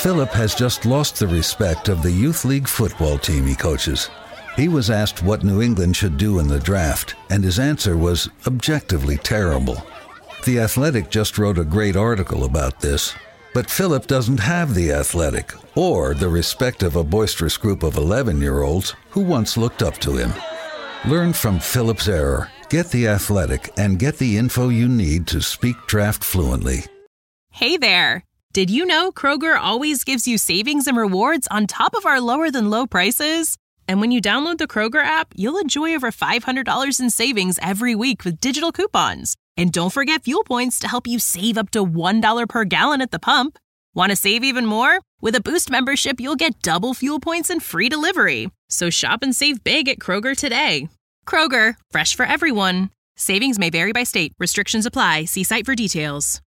Philip has just lost the respect of the youth league football team he coaches. He was asked what New England should do in the draft, and his answer was objectively terrible. The Athletic just wrote a great article about this, but Philip doesn't have the Athletic or the respect of a boisterous group of 11-year-olds who once looked up to him. Learn from Philip's error, get the Athletic, and get the info you need to speak draft fluently. Hey there! Did you know Kroger always gives you savings and rewards on top of our lower-than-low prices? And when you download the Kroger app, you'll enjoy over $500 in savings every week with digital coupons. And don't forget fuel points to help you save up to $1 per gallon at the pump. Want to save even more? With a Boost membership, you'll get double fuel points and free delivery. So shop and save big at Kroger today. Kroger, fresh for everyone. Savings may vary by state. Restrictions apply. See site for details.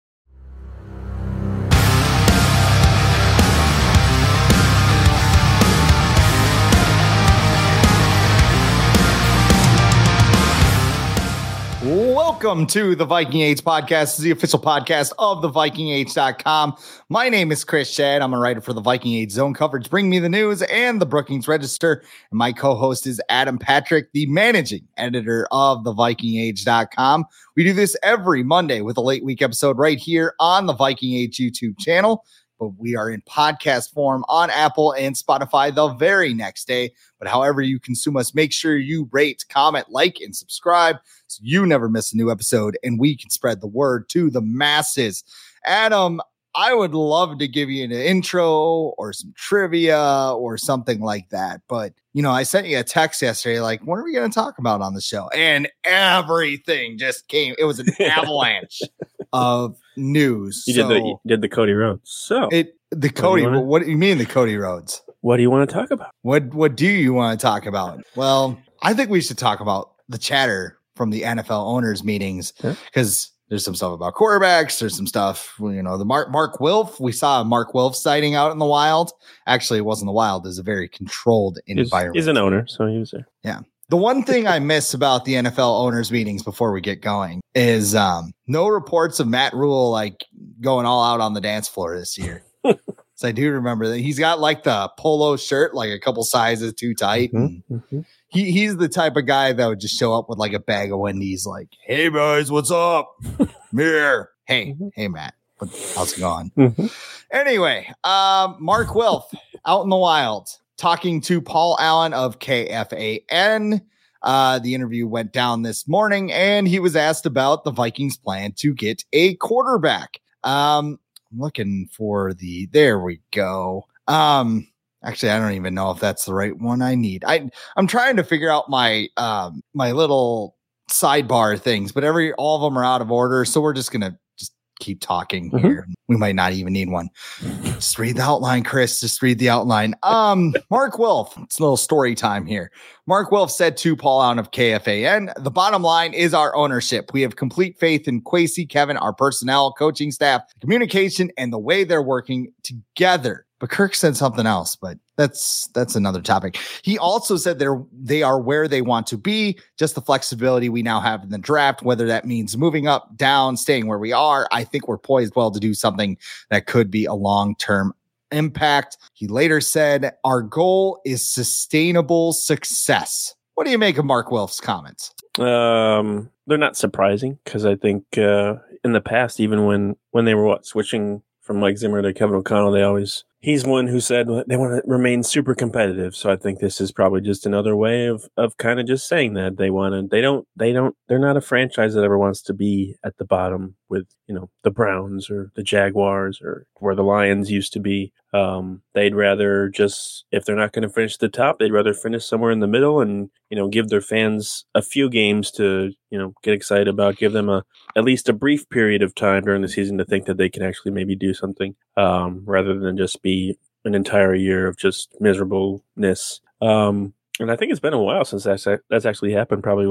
Welcome to the Viking Age podcast, the official podcast of thevikingage.com. My name is Chris Shad. I'm a writer for the Viking Age Zone Coverage, Bring Me the News, and the Brookings Register. And my co-host is Adam Patrick, the managing editor of thevikingage.com. We do this every Monday with a late week episode right here on the Viking Age YouTube channel. But we are in podcast form on Apple and Spotify the very next day. But however you consume us, make sure you rate, comment, like, and subscribe so you never miss a new episode and we can spread the word to the masses. Adam, I would love to give you an intro or some trivia or something like that. But, you know, I sent you a text yesterday, like, what are we going to talk about on the show? And everything just came. It was an avalanche of news. You did the Cody Rhodes. What do you mean the Cody Rhodes? What do you want to talk about? What do you want to talk about? Well, I think we should talk about the chatter from the NFL owners meetings because there's some stuff about quarterbacks. There's some stuff, you know, the Mark Wilf. We saw a Mark Wilf sighting out in the wild. Actually, it wasn't the wild. It was a very controlled environment. He's an owner, so he was there. Yeah. The one thing I miss about the NFL owners meetings before we get going is no reports of Matt Rule like going all out on the dance floor this year. So I do remember that he's got like the polo shirt, like a couple sizes too tight. He's the type of guy that would just show up with like a bag of Wendy's, like, "Hey guys, what's up? I'm here. Hey Matt, how's it going?" Anyway, Mark Wilf out in the wild talking to Paul Allen of KFAN. The interview went down this morning, and he was asked about the Vikings' plan to get a quarterback. I'm looking for there we go. Actually, I don't even know if that's the right one I need. I'm trying to figure out my my little sidebar things, but all of them are out of order. So we're just gonna keep talking here. We might not even need one. Just read the outline, Chris. Just read the outline. Mark Wilf. It's a little story time here. Mark Wilf said to Paul Allen of KFAN, "The bottom line is our ownership. We have complete faith in Kwesi, Kevin, our personnel, coaching staff, communication, and the way they're working together." But Kirk said something else, but that's another topic. He also said they are where they want to be, just the flexibility we now have in the draft, whether that means moving up, down, staying where we are. I think we're poised well to do something that could be a long-term impact. He later said, "Our goal is sustainable success." What do you make of Mark Wilf's comments? They're not surprising because I think in the past, even when they were switching from Mike Zimmer to Kevin O'Connell, he's one who said they want to remain super competitive. So I think this is probably just another way of kind of just saying that they're not a franchise that ever wants to be at the bottom with, you know, the Browns or the Jaguars or where the Lions used to be. They'd rather just, if they're not going to finish at the top, they'd rather finish somewhere in the middle and, you know, give their fans a few games to, you know, get excited about, give them at least a brief period of time during the season to think that they can actually maybe do something, rather than just be an entire year of just miserableness. And I think it's been a while since that's actually happened. Probably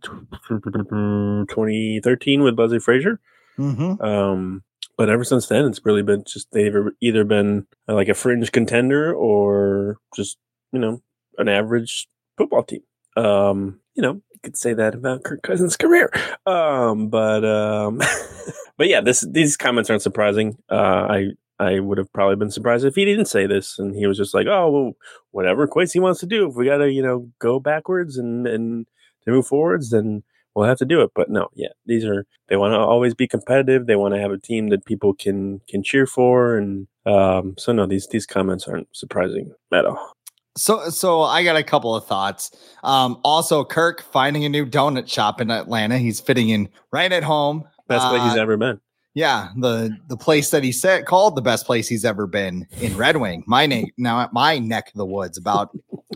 2013 with Leslie Frazier. But ever since then, it's really been just they've either been like a fringe contender or just, you know, an average football team. You know, you could say that about Kirk Cousins' career. But yeah, these comments aren't surprising. I I would have probably been surprised if he didn't say this and he was just like, oh, well, whatever Kwesi wants to do. If we got to, go backwards and to move forwards, then we'll have to do it. But no, they want to always be competitive. They want to have a team that people can cheer for. And so no, these comments aren't surprising at all. So I got a couple of thoughts. Also, Kirk finding a new donut shop in Atlanta. He's fitting in right at home. Best place he's ever been. Yeah, the place that he said called the best place he's ever been in Red Wing, my neck of the woods, about an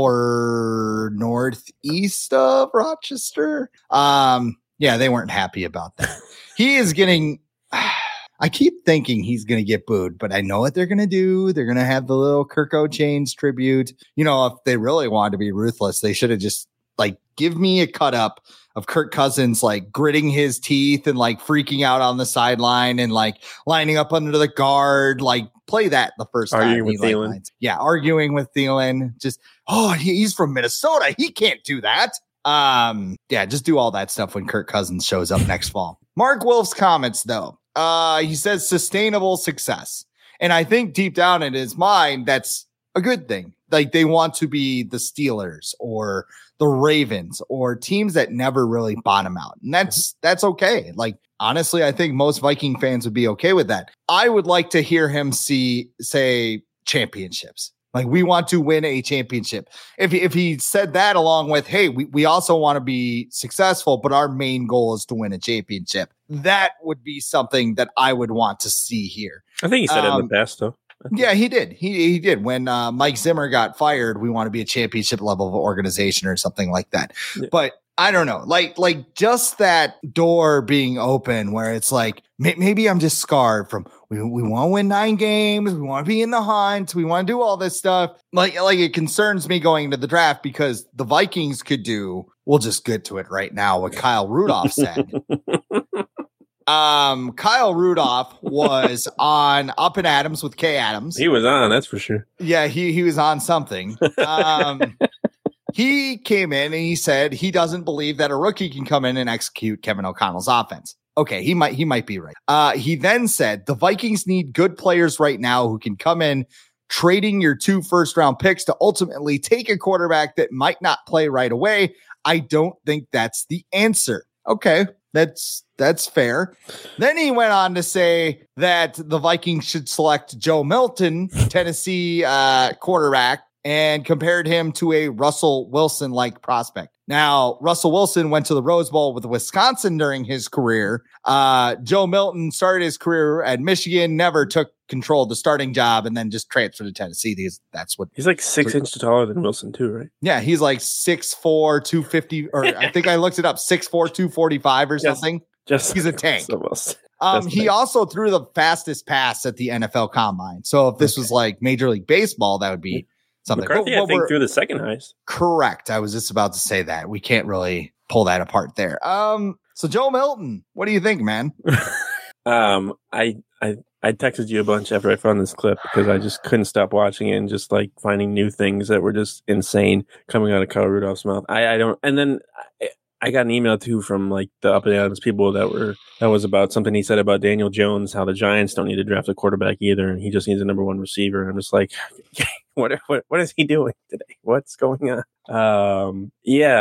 hour northeast of Rochester. They weren't happy about that. He is getting. I keep thinking he's going to get booed, but I know what they're going to do. They're going to have the little Kirk O'Chains tribute. If they really wanted to be ruthless, they should have just give me a cut up of Kirk Cousins, gritting his teeth and freaking out on the sideline and lining up under the guard, play that the first arguing time. With Thielen. Arguing with Thielen. Just, he's from Minnesota. He can't do that. Just do all that stuff when Kirk Cousins shows up next fall. Mark Wolf's comments though. He says sustainable success. And I think deep down in his mind, that's a good thing. They want to be the Steelers or the Ravens or teams that never really bottom out. And that's okay. Honestly, I think most Viking fans would be okay with that. I would like to hear him say championships. We want to win a championship. If he said that along with, hey, we also want to be successful, but our main goal is to win a championship. That would be something that I would want to see here. I think he said it in the past, though. Yeah, he did. He did. When Mike Zimmer got fired, we want to be a championship level of organization or something like that. Yeah. But I don't know, just that door being open where it's maybe I'm just scarred from we want to win 9 games. We want to be in the hunt. We want to do all this stuff. It concerns me going into the draft because the Vikings could do, we'll just get to it right now, what Kyle Rudolph said. Kyle Rudolph was on Up and Adams with Kay Adams. He was on, that's for sure. Yeah, he was on something. He came in and he said he doesn't believe that a rookie can come in and execute Kevin O'Connell's offense. Okay, he might be right. He then said the Vikings need good players right now who can come in, trading your 2 first-round picks to ultimately take a quarterback that might not play right away. I don't think that's the answer. Okay, that's fair. Then he went on to say that the Vikings should select Joe Milton, Tennessee quarterback, and compared him to a Russell Wilson-like prospect. Now, Russell Wilson went to the Rose Bowl with Wisconsin during his career. Joe Milton started his career at Michigan, never took control of the starting job, and then just transferred to Tennessee. That's what he's 6 inches taller than Wilson too, right? Yeah, he's 6'4", 250, or I think I looked it up, 6'4", 245 or something. He's a tank. He also threw the fastest pass at the NFL Combine. So if this was Major League Baseball, that would be something. McCarthy, I think, threw the second highest. Correct. I was just about to say that. We can't really pull that apart there. So Joe Milton, what do you think, man? I texted you a bunch after I found this clip because I just couldn't stop watching it and just finding new things that were just insane coming out of Kyle Rudolph's mouth. I don't, and then I got an email too from the Up and Adams people that was about something he said about Daniel Jones, how the Giants don't need to draft a quarterback either, and he just needs a number 1 receiver. And I'm just what is he doing today? What's going on?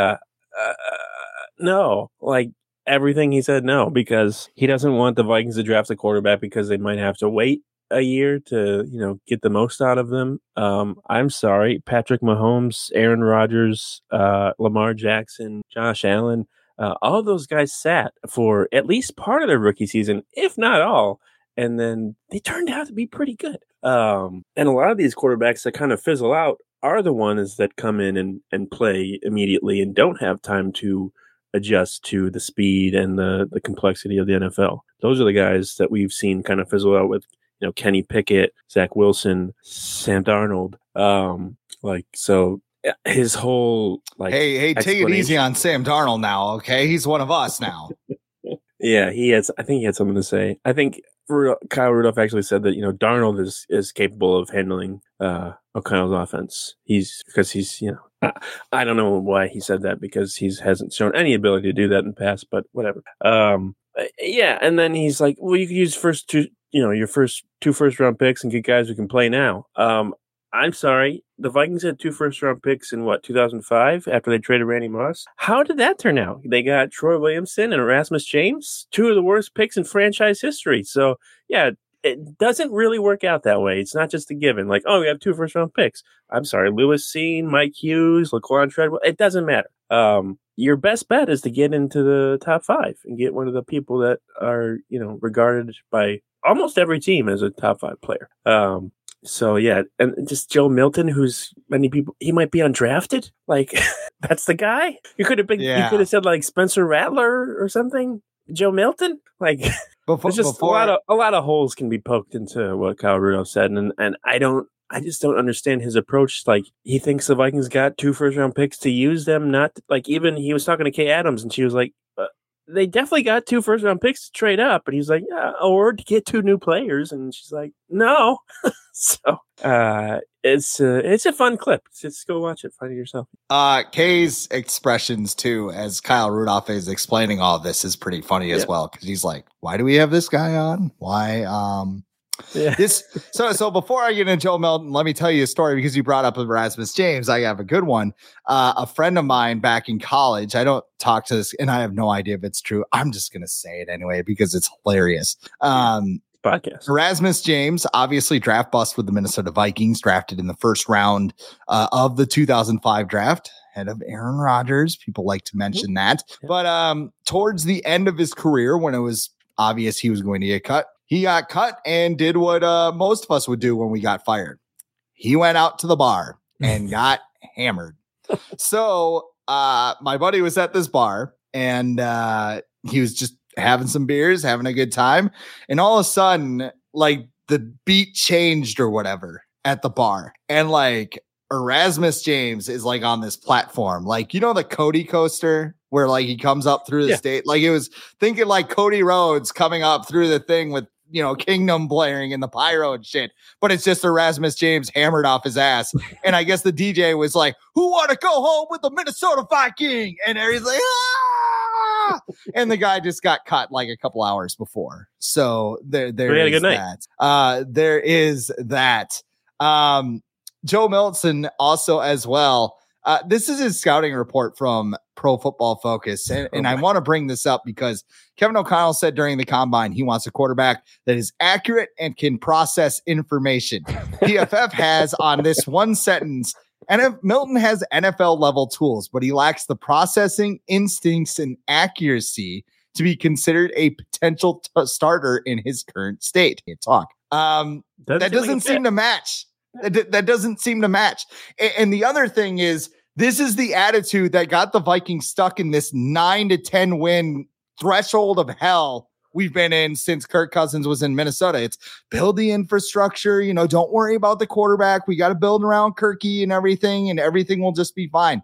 No, everything he said, no, because he doesn't want the Vikings to draft a quarterback because they might have to wait a year to, get the most out of them. I'm sorry, Patrick Mahomes, Aaron Rodgers, Lamar Jackson, Josh Allen, all of those guys sat for at least part of their rookie season, if not all. And then they turned out to be pretty good. And a lot of these quarterbacks that kind of fizzle out are the ones that come in and play immediately and don't have time to adjust to the speed and the complexity of the NFL. Those are the guys that we've seen kind of fizzle out with, Kenny Pickett, Zach Wilson, Sam Darnold. So his whole hey, take it easy on Sam Darnold now, okay? He's one of us now. Yeah, I think he had something to say. I think Kyle Rudolph actually said that, Darnold is capable of handling O'Connell's offense. He's I don't know why he said that because he hasn't shown any ability to do that in the past, but whatever. Yeah, and then he's like, well, you could use your first two first-round picks and get guys who can play now. I'm sorry, the Vikings had 2 first-round picks in 2005 after they traded Randy Moss. How did that turn out? They got Troy Williamson and Erasmus James, 2 of the worst picks in franchise history. So, yeah, it doesn't really work out that way. It's not just a given. Like, oh, we have 2 first-round picks. I'm sorry, Lewis Cine, Mike Hughes, Laquan Treadwell. It doesn't matter. Your best bet is to get into the top 5 and get one of the people that are, regarded by almost every team as a top 5 player. So yeah, and just Joe Milton, who's many people, he might be undrafted. Like that's the guy. You could have said like Spencer Rattler or something. Joe Milton, like there's just a lot of holes can be poked into what Kyle Rudolph said, and I just don't understand his approach. Like he thinks the Vikings got 2 first-round picks to use them, not like even he was talking to Kay Adams and she was like, they definitely got 2 first-round picks to trade up, and he's like, yeah, or to get 2 new players, and she's like, no. So it's a fun clip. Just go watch it, find it yourself. Kay's expressions too, as Kyle Rudolph is explaining all of this, is pretty funny as well, because he's like, why do we have this guy on? Why? So before I get into Joe Milton, let me tell you a story, because you brought up Erasmus James. I have a good one. A friend of mine back in college, I don't talk to this and I have no idea if it's true. I'm just going to say it anyway, because it's hilarious. Podcast. Erasmus James, obviously draft bust with the Minnesota Vikings, drafted in the first round of the 2005 draft, ahead of Aaron Rodgers. People like to mention that. But towards the end of his career, when it was obvious he was going to get cut, he got cut and did what most of us would do when we got fired. He went out to the bar and got hammered. So my buddy was at this bar, and he was just having some beers, having a good time. And all of a sudden, like the beat changed or whatever at the bar. And like Erasmus James is like on this platform, like, the Cody coaster where like he comes up through the state. Like it was thinking like Cody Rhodes coming up through the thing with, Kingdom blaring and the pyro and shit, but it's just Erasmus James hammered off his ass. And I guess the DJ was like, who want to go home with the Minnesota Viking? And he's like, ah! And the guy just got cut like a couple hours before. So there is that. There is that. Joe Milton also as well. This is his scouting report from Pro Football Focus. And I want to bring this up because Kevin O'Connell said during the combine he wants a quarterback that is accurate and can process information. PFF has on this one sentence, and Milton has NFL level tools, but he lacks the processing instincts and accuracy to be considered a potential starter in his current state. Talk. That doesn't seem to match. That doesn't seem to match. And the other thing is, this is the attitude that got the Vikings stuck in this 9 to 10 win threshold of hell we've been in since Kirk Cousins was in Minnesota. It's build the infrastructure, don't worry about the quarterback. We got to build around Kirky and everything will just be fine.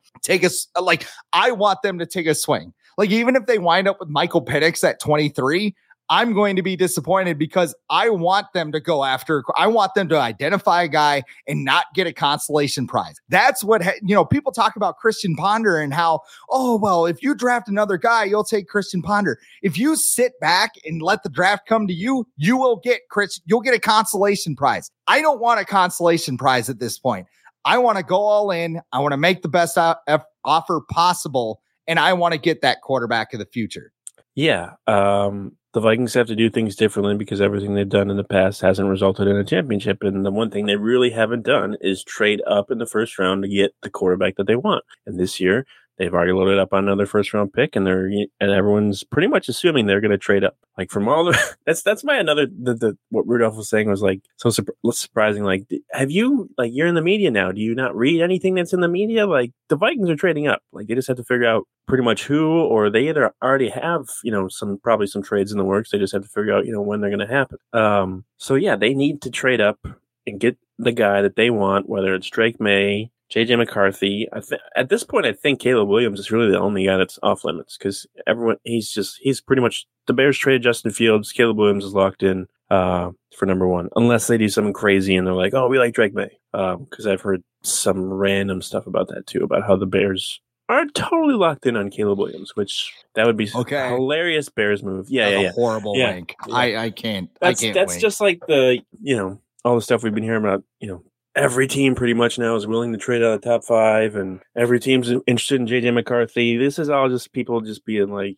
I want them to take a swing. Like, even if they wind up with Michael Penix at 23, I'm going to be disappointed, because I want them to go after, I want them to identify a guy and not get a consolation prize. That's what, people talk about Christian Ponder and how, oh, well, if you draft another guy, you'll take Christian Ponder. If you sit back and let the draft come to you, you'll get a consolation prize. I don't want a consolation prize at this point. I want to go all in. I want to make the best offer possible. And I want to get that quarterback of the future. Yeah. The Vikings have to do things differently because everything they've done in the past hasn't resulted in a championship. And the one thing they really haven't done is trade up in the first round to get the quarterback that they want. And this year, they've already loaded up on another first round pick, and everyone's pretty much assuming they're going to trade up. Like, from all the that's my another what Rudolph was saying was like so surprising. Like, have you, like, you're in the media now? Do you not read anything that's in the media? Like, the Vikings are trading up. Like, they just have to figure out pretty much who, or they either already have probably some trades in the works. They just have to figure out when they're going to happen. So yeah, they need to trade up and get the guy that they want, whether it's Drake May, JJ McCarthy. At this point, I think Caleb Williams is really the only guy that's off limits, because he's pretty much, the Bears traded Justin Fields. Caleb Williams is locked in for number one, unless they do something crazy and they're like, oh, we like Drake May. Because I've heard some random stuff about that too, about how the Bears are totally locked in on Caleb Williams, which that would be hilarious Bears move. Yeah. Horrible wink. Yeah. I can't. That's wink. Just like the all the stuff we've been hearing about. Every team pretty much now is willing to trade out of the top 5, and every team's interested in JJ McCarthy. This is all just people just being like,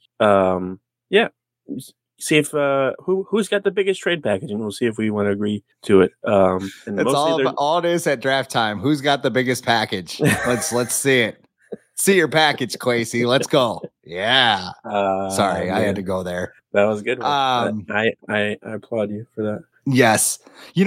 see if who's got the biggest trade package, and we'll see if we want to agree to it. And it's all it is at draft time. Who's got the biggest package? Let's see it. See your package, Kwesi. Let's go. Yeah. Sorry, I had to go there. That was a good. I applaud you for that. Yes.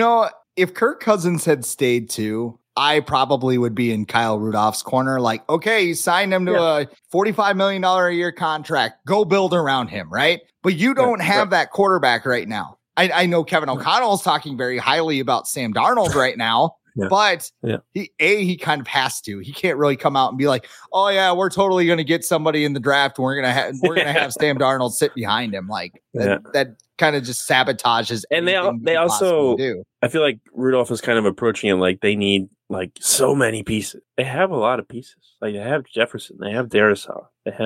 If Kirk Cousins had stayed too, I probably would be in Kyle Rudolph's corner. Like, okay, you signed him to a $45 million a year contract. Go build around him, right? But you don't have that quarterback right now. I know Kevin O'Connell is talking very highly about Sam Darnold right now, but he kind of has to. He can't really come out and be like, "Oh yeah, we're totally going to get somebody in the draft. And we're gonna have Sam Darnold sit behind him." Like that kind of just sabotages. And they also do. I feel like Rudolph is kind of approaching it like they need like so many pieces. They have a lot of pieces. Like they have Jefferson, they have Darisaw,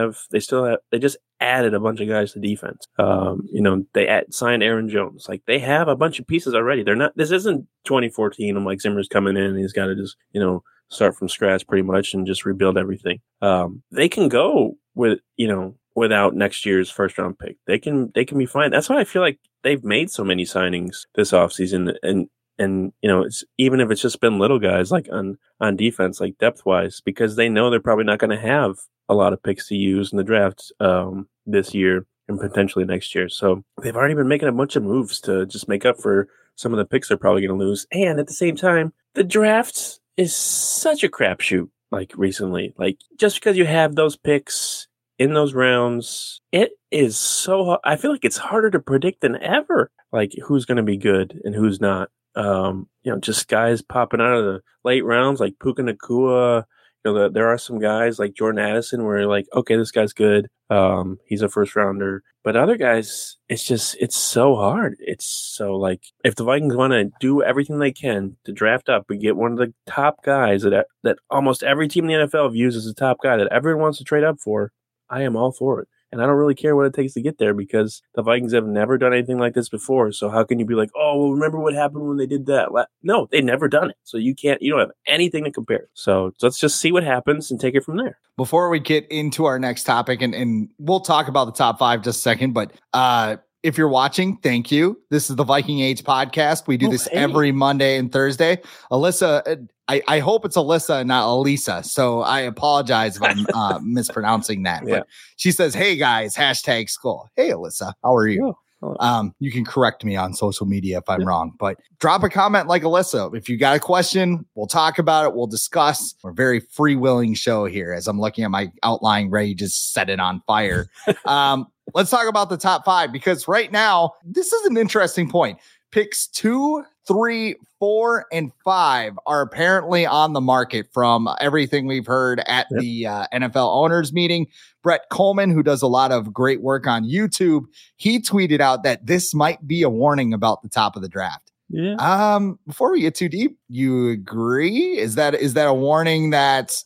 they just added a bunch of guys to defense. They signed Aaron Jones. Like they have a bunch of pieces already. This isn't 2014 and Mike Zimmer's coming in and he's got to just, start from scratch pretty much and just rebuild everything. They can go with, without next year's first round pick. They can be fine. That's why I feel like they've made so many signings this offseason and it's even if it's just been little guys like on defense, like depth wise, because they know they're probably not going to have a lot of picks to use in the draft this year and potentially next year. So they've already been making a bunch of moves to just make up for some of the picks they're probably going to lose. And at the same time, the draft is such a crapshoot. Like recently, like just because you have those picks in those rounds, it is so. I feel like it's harder to predict than ever. Like who's going to be good and who's not. Just guys popping out of the late rounds like Puka Nacua. There are some guys like Jordan Addison where you're like, okay, this guy's good. He's a first rounder. But other guys, it's so hard. It's so like if the Vikings want to do everything they can to draft up and get one of the top guys that almost every team in the NFL views as a top guy that everyone wants to trade up for, I am all for it. And I don't really care what it takes to get there because the Vikings have never done anything like this before. So how can you be like, oh, well, remember what happened when they did that? No, they've never done it. So you don't have anything to compare. So let's just see what happens and take it from there. Before we get into our next topic, and we'll talk about the top 5 just a second, but if you're watching, thank you. This is the Viking Age podcast. We do this every Monday and Thursday. Alyssa, I hope it's Alyssa, not Elisa. So I apologize if I'm mispronouncing that. But she says, "Hey guys, #school." Hey Alyssa, how are you? You can correct me on social media if I'm wrong, but drop a comment like Alyssa. If you got a question, we'll talk about it. We'll discuss. We're a very free-willing show here. As I'm looking at my outline, ready to just set it on fire. Let's talk about the top 5 because right now, this is an interesting point. Picks 2, 3, 4, and 5 are apparently on the market from everything we've heard at the NFL owners meeting. Brett Coleman, who does a lot of great work on YouTube, he tweeted out that this might be a warning about the top of the draft. Yeah. Before we get too deep, you agree? Is that a warning that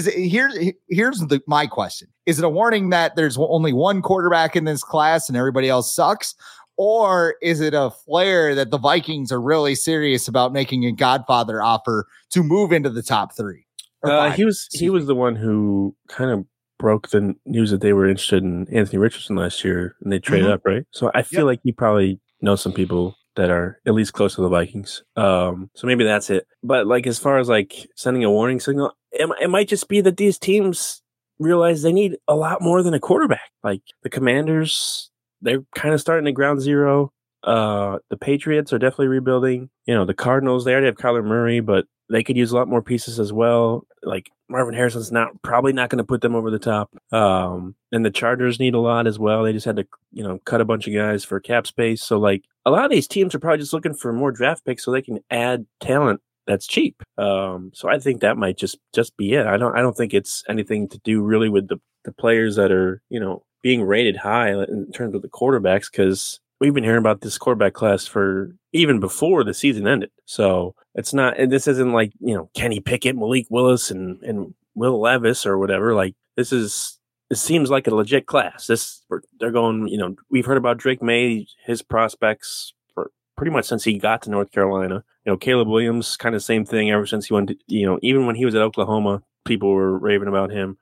here's my question. Is it a warning that there's only one quarterback in this class and everybody else sucks? Or is it a flare that the Vikings are really serious about making a Godfather offer to move into the top 3? He was the one who kind of broke the news that they were interested in Anthony Richardson last year and they traded up, right? So I feel like he probably knows some people that are at least close to the Vikings. So maybe that's it. But like as far as like sending a warning signal, it might just be that these teams realize they need a lot more than a quarterback. Like the Commanders, they're kind of starting at ground zero. The Patriots are definitely rebuilding. The Cardinals, they already have Kyler Murray, but they could use a lot more pieces as well. Like Marvin Harrison's probably not going to put them over the top. And the Chargers need a lot as well. They just had to, cut a bunch of guys for cap space. So like a lot of these teams are probably just looking for more draft picks so they can add talent that's cheap. So I think that might just be it. I don't think it's anything to do really with the players that are, being rated high in terms of the quarterbacks, because we've been hearing about this quarterback class for even before the season ended. So it's not, and this isn't like, Kenny Pickett, Malik Willis, and Will Levis or whatever. Like it seems like a legit class. They're going, we've heard about Drake May, his prospects for pretty much since he got to North Carolina. Caleb Williams, kind of same thing ever since he went to, even when he was at Oklahoma, people were raving about him.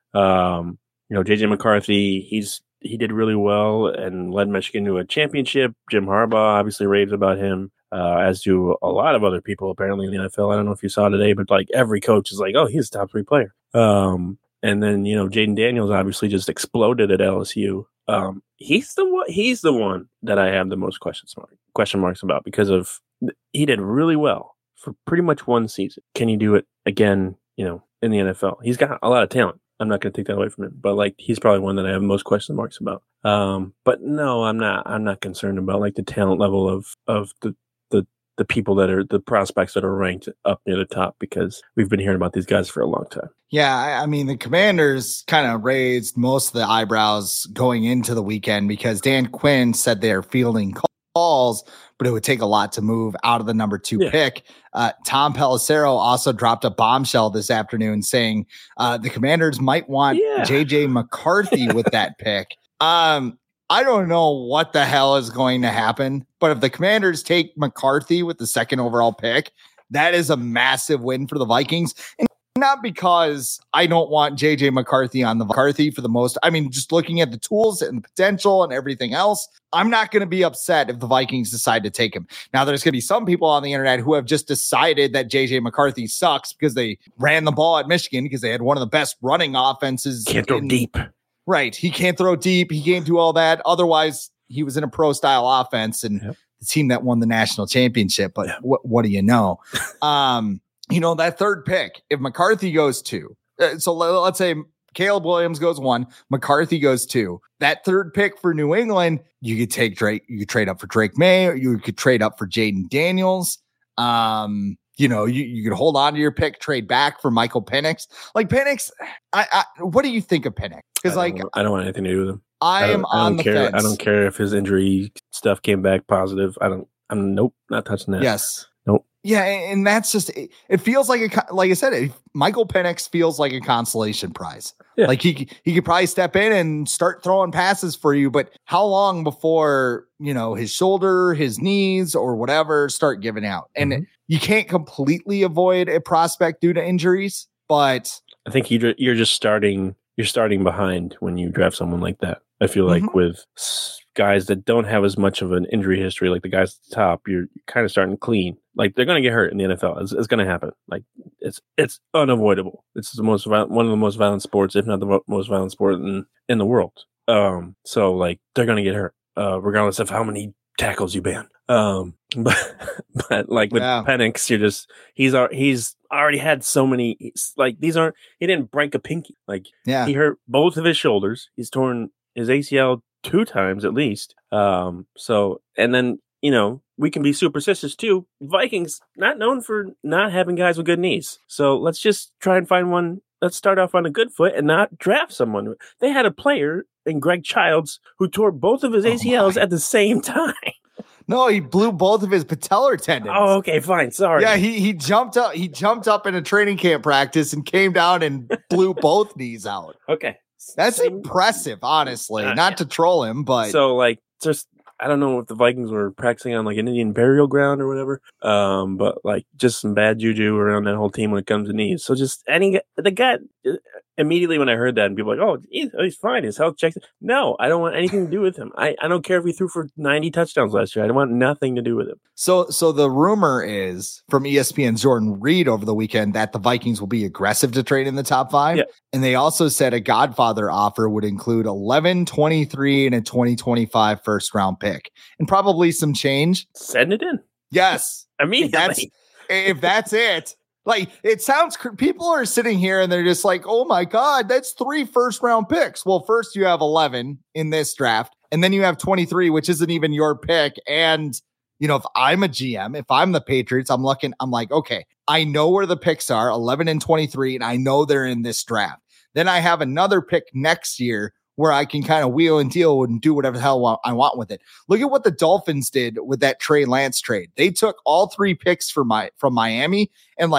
JJ McCarthy, he did really well and led Michigan to a championship. Jim Harbaugh obviously raves about him, as do a lot of other people apparently in the NFL. I don't know if you saw today, but like every coach is like, oh, he's a top 3 player. And then, Jaden Daniels obviously just exploded at LSU. He's the one that I have the most question marks about because of he did really well for pretty much one season. Can he do it again, in the NFL? He's got a lot of talent. I'm not going to take that away from him, but like he's probably one that I have most question marks about. But no, I'm not concerned about like the talent level of the people that are the prospects that are ranked up near the top because we've been hearing about these guys for a long time. Yeah, I mean, the Commanders kind of raised most of the eyebrows going into the weekend because Dan Quinn said they're fielding calls, but it would take a lot to move out of the number 2 pick. Tom Pelissero also dropped a bombshell this afternoon saying the Commanders might want JJ McCarthy with that pick. I don't know what the hell is going to happen, but if the Commanders take McCarthy with the 2nd overall pick, that is a massive win for the Vikings. And not because I don't want JJ McCarthy on the McCarthy for the most. I mean, just looking at the tools and the potential and everything else, I'm not going to be upset if the Vikings decide to take him. Now, there's going to be some people on the internet who have just decided that JJ McCarthy sucks because they ran the ball at Michigan because they had one of the best running offenses. Can't throw deep. Right. He can't throw deep. He can't do all that. Otherwise, he was in a pro style offense and the team that won the national championship. But what do you know? That 3rd pick, if McCarthy goes 2, so let's say Caleb Williams goes 1, McCarthy goes 2. That 3rd pick for New England, you could take Drake. You could trade up for Drake May, or you could trade up for Jaden Daniels. You could hold on to your pick, trade back for Michael Penix. Like Penix, what do you think of Penix? Because I don't want anything to do with him. I am on the fence. I don't care if his injury stuff came back positive. Nope, not touching that. Yes. Nope. Yeah, and that's just it feels like like I said, Michael Penix feels like a consolation prize. Yeah. Like he could probably step in and start throwing passes for you, but how long before his shoulder, his knees, or whatever start giving out? And you can't completely avoid a prospect due to injuries, but I think you're just starting. You're starting behind when you draft someone like that. I feel like with guys that don't have as much of an injury history, like the guys at the top, you're kind of starting clean. Like they're going to get hurt in the NFL. It's going to happen. Like it's unavoidable. It's one of the most violent sports, if not the most violent sport in the world. So like they're going to get hurt, regardless of how many tackles you ban. But like with Penix, he's already had so many. Like he didn't break a pinky. Like he hurt both of his shoulders. He's torn his ACL 2 times at least. So and then we can be superstitious too. Vikings not known for not having guys with good knees. So let's just try and find one. Let's start off on a good foot and not draft someone. They had a player in Greg Childs who tore both of his ACLs at the same time. No, he blew both of his patellar tendons. Oh, okay, fine. Sorry. Yeah, he jumped up. He jumped up in a training camp practice and came down and blew both knees out. Okay, that's impressive, honestly. Not to troll him, but so like just I don't know if the Vikings were practicing on like an Indian burial ground or whatever. But like just some bad juju around that whole team when it comes to knees. So just the guy immediately when I heard that and people were like, oh, he's fine. His health checks. No, I don't want anything to do with him. I don't care if he threw for 90 touchdowns last year. I don't want nothing to do with him. So the rumor is from ESPN's Jordan Reed over the weekend that the Vikings will be aggressive to trade in the top 5. Yeah. And they also said a Godfather offer would include 11, 23, and a 2025 first round pick and probably some change. Send it in. Yes. Immediately. If that's it. Like, it sounds, people are sitting here and they're just like, oh my God, that's 3 first round picks. Well, first you have 11 in this draft, and then you have 23, which isn't even your pick. And, if I'm a GM, if I'm the Patriots, I'm like, okay, I know where the picks are, 11 and 23, and I know they're in this draft. Then I have another pick next year where I can kind of wheel and deal and do whatever the hell I want with it. Look at what the Dolphins did with that Trey Lance trade. They took all 3 picks from Miami and like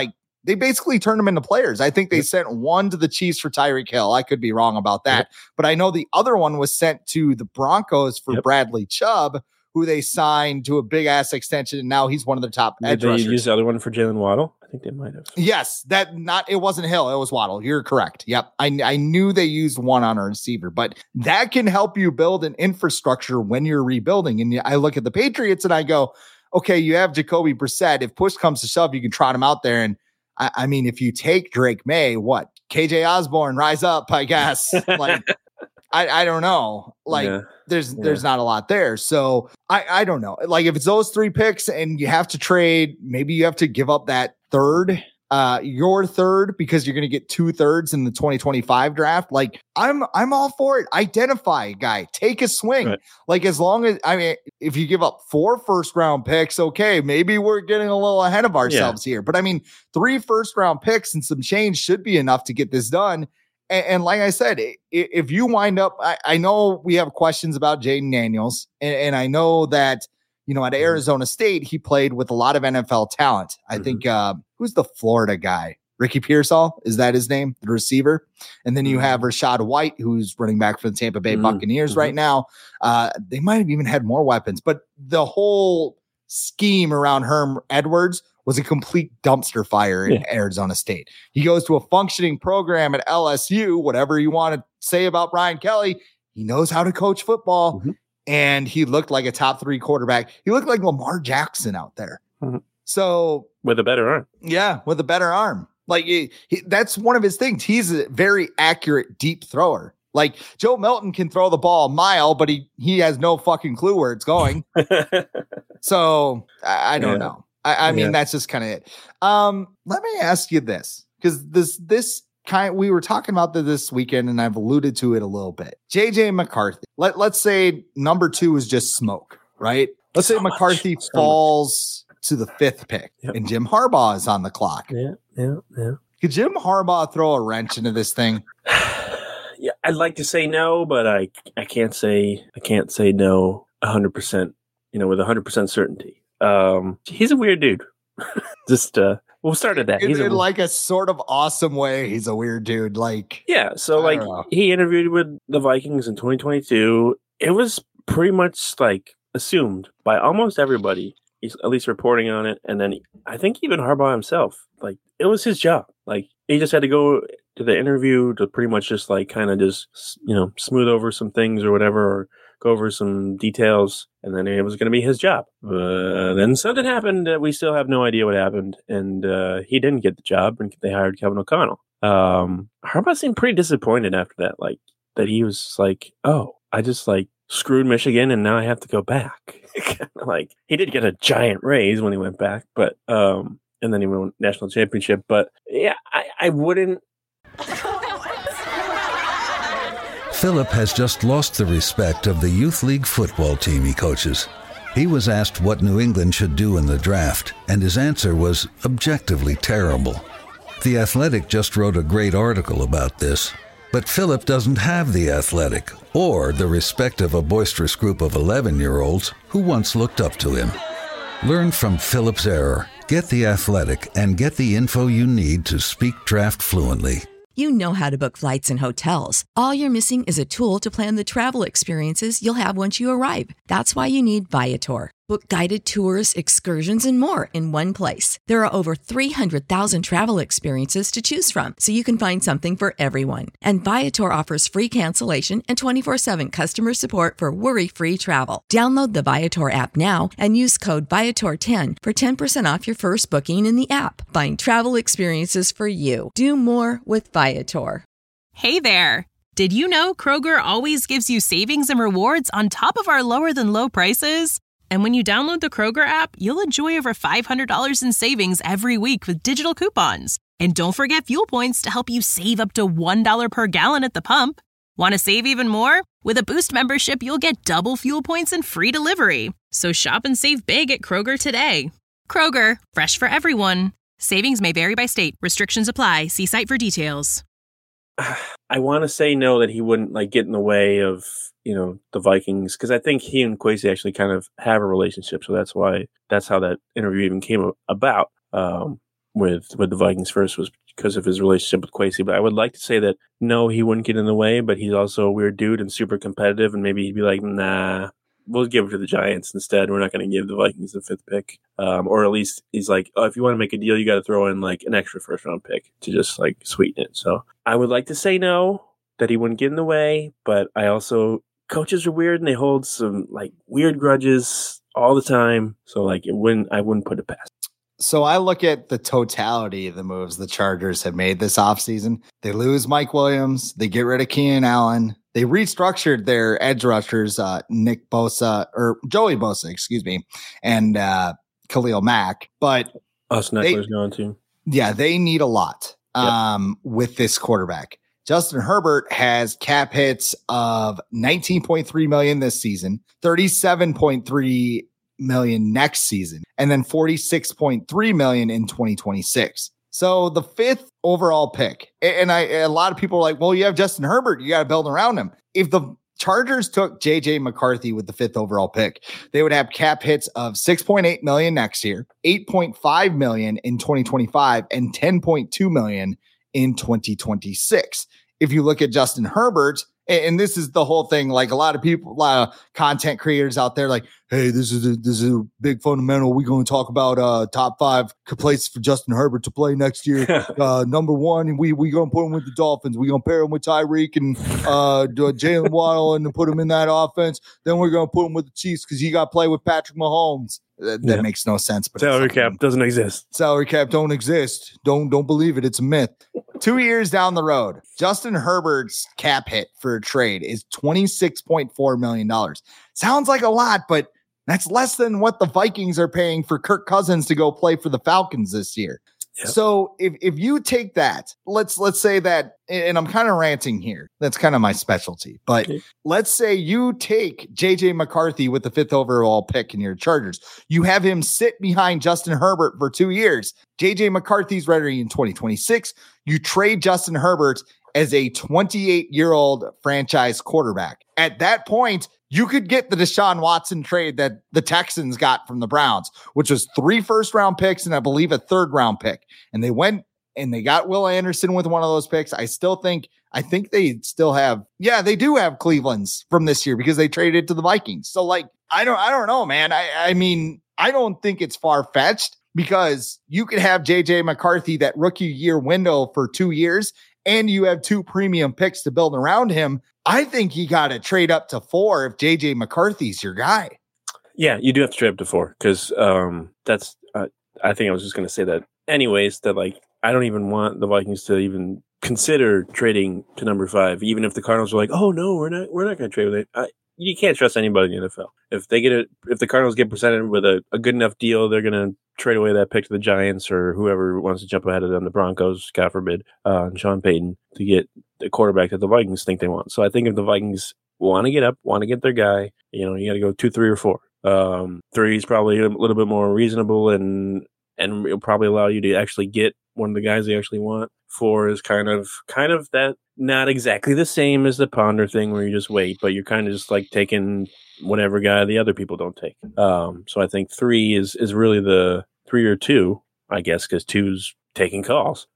they basically turned them into players. I think they sent one to the Chiefs for Tyreek Hill. I could be wrong about that, but I know the other one was sent to the Broncos for Bradley Chubb, who they signed to a big ass extension, and now he's one of their top edge rushers. Did they use the other one for Jalen Waddle? I think they might have. Yes, it wasn't Hill, it was Waddle. You're correct. Yep, I knew they used one on a receiver, but that can help you build an infrastructure when you're rebuilding. And I look at the Patriots and I go, okay, you have Jacoby Brissett. If push comes to shove, you can trot him out there. And I mean, if you take Drake May, what? KJ Osborne, rise up, I guess. Like, I don't know. Like, there's not a lot there. So I don't know. Like, if it's those 3 picks and you have to trade, maybe you have to give up that third, your third, because you're going to get 2/3 in the 2025 draft. Like, I'm all for it. Identify a guy, take a swing. Right. Like, as long as, I mean, if you give up 4 first-round picks, okay, maybe we're getting a little ahead of ourselves here. But I mean, 3 first-round picks and some change should be enough to get this done. And like I said, if you wind up, I know we have questions about Jaden Daniels, and I know that, you know, at Arizona State, he played with a lot of NFL talent. I think, who's the Florida guy? Ricky Pearsall, is that his name? The receiver. And then you have Rachaad White, who's running back for the Tampa Bay Buccaneers right now. They might have even had more weapons, but the whole scheme around Herm Edwards was a complete dumpster fire in Arizona State. He goes to a functioning program at LSU, whatever you want to say about Brian Kelly. He knows how to coach football, and he looked like a top 3 quarterback. He looked like Lamar Jackson out there. So with a better arm. Yeah, with a better arm. Like, that's one of his things. He's a very accurate deep thrower. Like, Joe Milton can throw the ball a mile, but he has no fucking clue where it's going. So I don't know. I mean, that's just kind of it. Let me ask you this, because this we were talking about this weekend, and I've alluded to it a little bit. JJ McCarthy. Let's say number 2 is just smoke, right? Let's say McCarthy falls to the 5th pick, and Jim Harbaugh is on the clock. Yeah. Could Jim Harbaugh throw a wrench into this thing? Yeah, I'd like to say no, but I can't say no 100%. You know, with 100% certainty. He's a weird dude. Just we'll start at that. He's in like a sort of awesome way. He's a weird dude. Like, yeah. So like he interviewed with the Vikings in 2022. It was pretty much like assumed by almost everybody. He's at least reporting on it. And then I think even Harbaugh himself, like, it was his job. Like, he just had to go to the interview to pretty much just like kind of just, you know, smooth over some things or whatever, or go over some details, and then it was going to be his job. Then something happened that we still have no idea what happened, and he didn't get the job, and they hired Kevin O'Connell. Harbaugh seemed pretty disappointed after that, like, that he was like, oh, I just like screwed Michigan, and now I have to go back. Like, he did get a giant raise when he went back, but and then he won national championship. But yeah, I wouldn't. Philip has just lost the respect of the youth league football team he coaches. He was asked what New England should do in the draft, and his answer was objectively terrible. The Athletic just wrote a great article about this, but Philip doesn't have the Athletic or the respect of a boisterous group of 11-year-olds who once looked up to him. Learn from Philip's error, get the Athletic, and get the info you need to speak draft fluently. You know how to book flights and hotels. All you're missing is a tool to plan the travel experiences you'll have once you arrive. That's why you need Viator. Book guided tours, excursions, and more in one place. There are over 300,000 travel experiences to choose from, so you can find something for everyone. And Viator offers free cancellation and 24/7 customer support for worry-free travel. Download the Viator app now and use code Viator10 for 10% off your first booking in the app. Find travel experiences for you. Do more with Viator. Hey there. Did you know Kroger always gives you savings and rewards on top of our lower than low prices? And when you download the Kroger app, you'll enjoy over $500 in savings every week with digital coupons. And don't forget fuel points to help you save up to $1 per gallon at the pump. Want to save even more? With a Boost membership, you'll get double fuel points and free delivery. So shop and save big at Kroger today. Kroger, fresh for everyone. Savings may vary by state. Restrictions apply. See site for details. I want to say no, that he wouldn't like get in the way of, you know, the Vikings, because I think he and Kwesi actually kind of have a relationship. So that's how that interview even came about. with the Vikings first was because of his relationship with Kwesi. But I would like to say that no, he wouldn't get in the way, but he's also a weird dude and super competitive, and maybe he'd be like, nah, we'll give it to the Giants instead. We're not going to give the Vikings the 5th pick. Or at least he's like, oh, if you want to make a deal, you got to throw in like an extra first round pick to just like sweeten it. So I would like to say no, that he wouldn't get in the way, but I also, coaches are weird and they hold some like weird grudges all the time. So like I wouldn't put it past. So I look at the totality of the moves the Chargers have made this offseason. They lose Mike Williams. They get rid of Keenan Allen. They restructured their edge rushers, Joey Bosa, and Khalil Mack. But Austin Eckler's gone too. Yeah, they need a lot with this quarterback. Justin Herbert has cap hits of $19.3 million this season, $37.3 million next season, and then $46.3 million in 2026. So the 5th overall pick, and a lot of people are like, well, you have Justin Herbert, you got to build around him. If the Chargers took JJ McCarthy with the 5th overall pick, they would have cap hits of $6.8 million next year, $8.5 million in 2025, and $10.2 million in 2026. If you look at Justin Herbert, and this is the whole thing, like a lot of content creators out there, like, hey, this is a big fundamental. We're going to talk about top 5 places for Justin Herbert to play next year. Number 1, we going to put him with the Dolphins. We're going to pair him with Tyreek and Jalen Waddle and put him in that offense. Then we're going to put him with the Chiefs because he got to play with Patrick Mahomes. That makes no sense. But salary cap doesn't exist. Salary cap don't exist. Don't believe it. It's a myth. 2 years down the road, Justin Herbert's cap hit for a trade is $26.4 million. Sounds like a lot, but that's less than what the Vikings are paying for Kirk Cousins to go play for the Falcons this year. Yep. So if you take that, let's say that, and I'm kind of ranting here. That's kind of my specialty. But let's say you take JJ McCarthy with the 5th overall pick in your Chargers. You have him sit behind Justin Herbert for 2 years. JJ McCarthy's ready in 2026. You trade Justin Herbert as a 28-year-old franchise quarterback. At that point, you could get the Deshaun Watson trade that the Texans got from the Browns, which was 3 first-round picks and I believe a 3rd-round pick. And they went and they got Will Anderson with one of those picks. I think they still have, they do have Cleveland's from this year because they traded it to the Vikings. So like, I don't know, man. I mean, I don't think it's far-fetched because you could have JJ McCarthy, that rookie year window for 2 years, and you have 2 premium picks to build around him. I think you got to trade up to 4 if JJ McCarthy's your guy. Yeah, you do have to trade up to 4 because that's. I think I was just going to say that anyways. That like I don't even want the Vikings to even consider trading to number 5, even if the Cardinals are like, oh no, we're not going to trade with it. You can't trust anybody in the NFL. If the Cardinals get presented with a good enough deal, they're going to trade away that pick to the Giants or whoever wants to jump ahead of them, the Broncos, God forbid, and Sean Payton, to get the quarterback that the Vikings think they want. So I think if the Vikings want to get up, want to get their guy, you got to go 2, 3, or 4. 3 is probably a little bit more reasonable and it'll probably allow you to actually get one of the guys they actually want. 4 is kind of that, not exactly the same as the Ponder thing where you just wait, but you're kind of just like taking whatever guy the other people don't take. So I think 3 is really the 3 or 2, I guess, because 2's taking calls.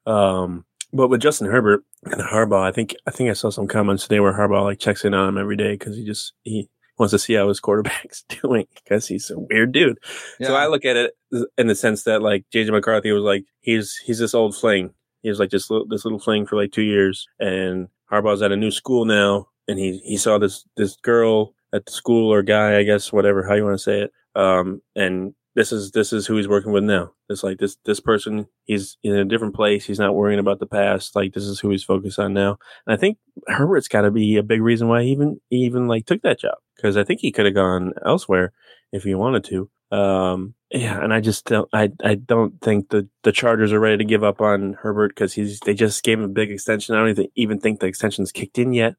But with Justin Herbert and Harbaugh, I think I saw some comments today where Harbaugh like checks in on him every day because he wants to see how his quarterback's doing because he's a weird dude. Yeah. So I look at it in the sense that like JJ McCarthy was like he's this old fling. He was like this little fling for like 2 years, and Harbaugh's at a new school now, and he saw this girl at the school, or guy, I guess, whatever, how you want to say it. And this is who he's working with now. It's like this person, he's in a different place. He's not worrying about the past. Like this is who he's focused on now. And I think Herbert's got to be a big reason why he even like took that job, because I think he could have gone elsewhere if he wanted to. And I just don't. I don't think the Chargers are ready to give up on Herbert because they just gave him a big extension. I don't even think the extension's kicked in yet.